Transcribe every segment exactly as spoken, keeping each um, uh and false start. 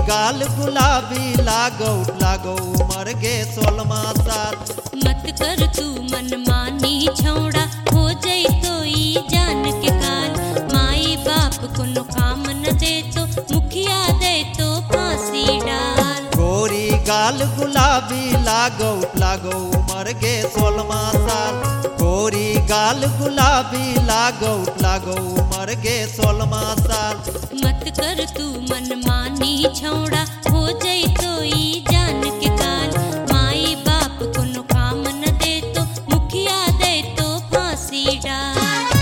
गाल गुलाबी लागो लागो उमर गे सोलमा साल। मत कर तू मनमानी छौड़ा हो जाई तो ई जान के काल। माई बाप को नो काम न दे तो मुखिया दे तो फांसी डाल। गोरी गाल गुलाबी लागो लागो उमर गे सोलमा साल। गोरी गाल गुलाबी लागो लागो उमर गे सोलमा साल। मत कर तू मनमानी छौड़ा हो जाई तो ई जान के काल। माई बाप को नो काम न दे तो मुखिया दे तो फांसी डाल।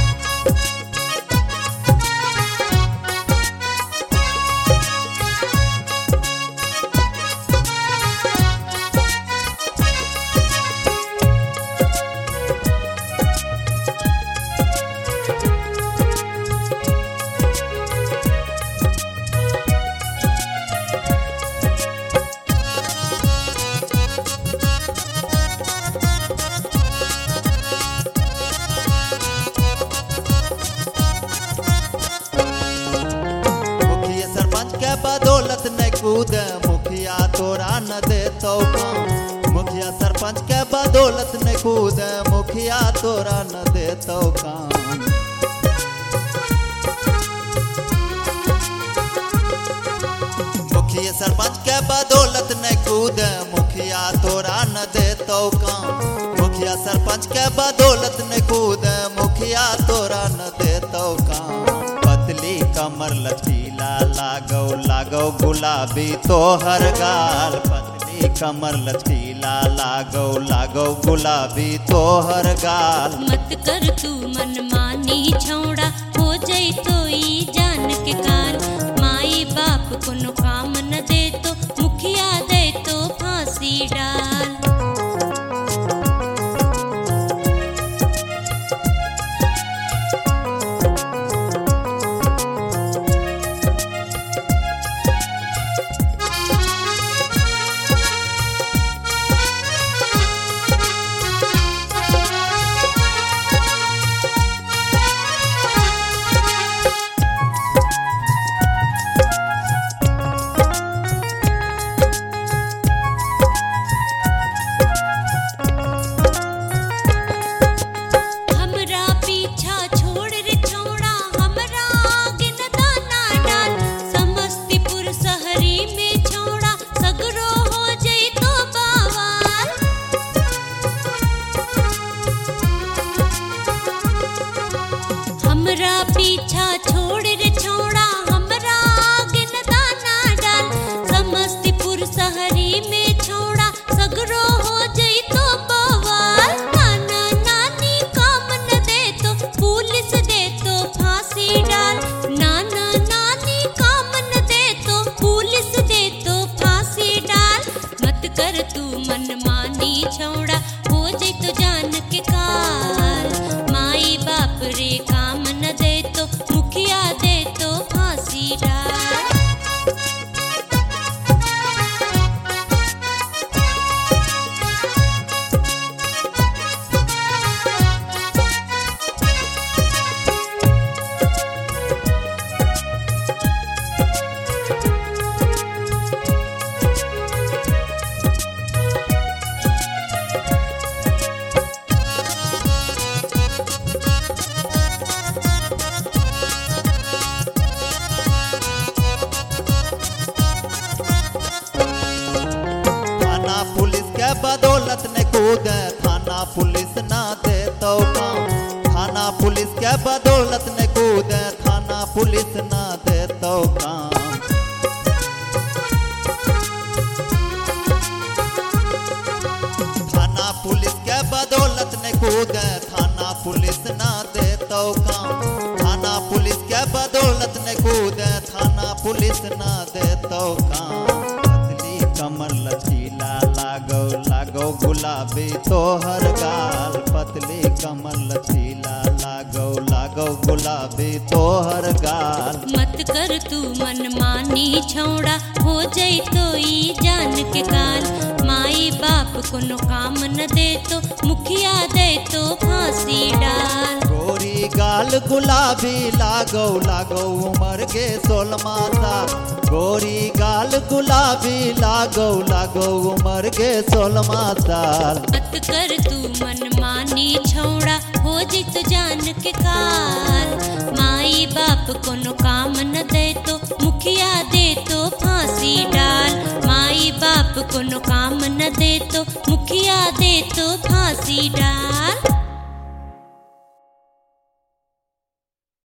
बदौलत न कूद मुखिया तोरा न दे तो काम। मुखिया सरपंच के बदौलत न कूद मुखिया तोरा न दे तो काम। मुखिया सरपंच के बदौलत न कूद मुखिया तोरा न दे तो काम। मुखिया सरपंच के बदौलत न कूद मुखिया तोरा न दे तो काम। पतली कमर लचीला लागो लागो गुलाबी तोहर गाल। पतली कमर लचीला लागो लागो गुलाबी तोहर गाल। मत कर तू मनमानी छौड़ा हो जाई तो ई जान के काल। माई बाप को नो काम न दे तो मुखिया दे तो फांसी डाल। हमरा पीछा छोड़ रे छोड़ा हमरा आगे न दाना डाल। समस्तीपुर शहरी में छोड़ा सगरो हो जाई तो बवाल। नाना नानी काम न दे तो पुलिस दे तो फांसी डाल। नाना नानी काम न दे तो पुलिस दे तो फांसी डाल। मत कर तू मनमानी छौड़ा हो जाई तो जान के काल। माई बाप रे काम न दे तो मुखिया दे तो फांसी डाल। बदौलत न कूद थाना पुलिस ना दे तो काम। थाना पुलिस के बदौलत न कूद थाना पुलिस ना दे तो काम। थाना पुलिस के बदौलत न कूद थाना पुलिस ना दे तो काम। थाना पुलिस के बदौलत न कूद थाना पुलिस ना दे तो काम। पतली कमर लचीला लागो लागो गुलाबी तोहर गाल। पतली कमर लचीला लागो लागो गुलाबी तोहर गाल। मत कर तू मनमानी छौड़ा हो जाई तो ई जान के काल। माई बाप को नो काम न दे तो मुखिया दे तो फांसी डाल। गोरी गोरी गाल गुलाबी लागो लागो उमर के सोलमा साल गोरी गाल गुलाबी लागो लागो उमर के सोलमा साल मत कर तू मन मानी छौड़ा हो जित जान के काल माई बाप कोनो काम न दे तो मुखिया दे तो फांसी डाल माई बाप कोनो काम न दे तो मुखिया दे तो फांसी डाल।